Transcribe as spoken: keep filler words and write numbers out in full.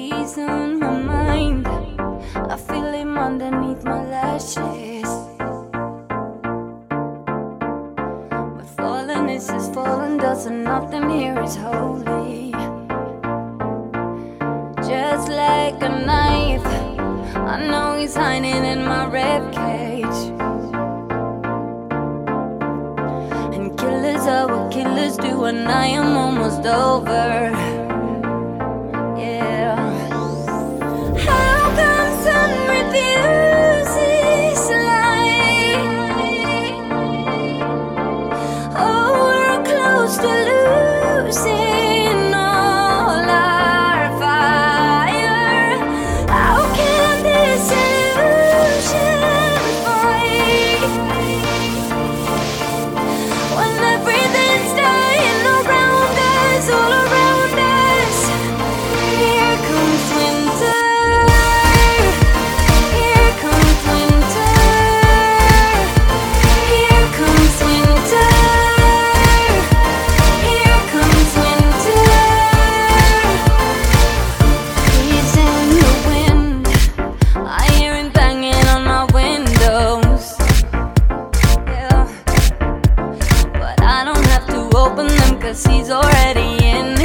He's on my mind. I feel him underneath my lashes. But falling is just falling, doesn't nothing here is holy. Just like a knife, I know he's hiding in my ribcage. And killers are what killers do, and I am almost over. Yeah. How come sun refuses light? Oh, we're close to losing all our fire. How can this illusion fight when everything's dying around us, all around us? Here comes winter. Here comes winter. Here comes winter. Here comes winter. He's in the wind. I hear him banging on my windows. Yeah. But I don't have to open them, 'cause he's already in